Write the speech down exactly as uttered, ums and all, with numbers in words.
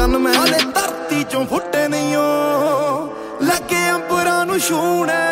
ਜਨਮ ਹਾਲੇ ਧਰਤੀ ਚੋਂ ਫੁੱਟੇ ਨਹੀਂ ਓ ਲੱਗੇ ਅੰਬਰਾਂ ਨੂੰ ਛੂਣੇ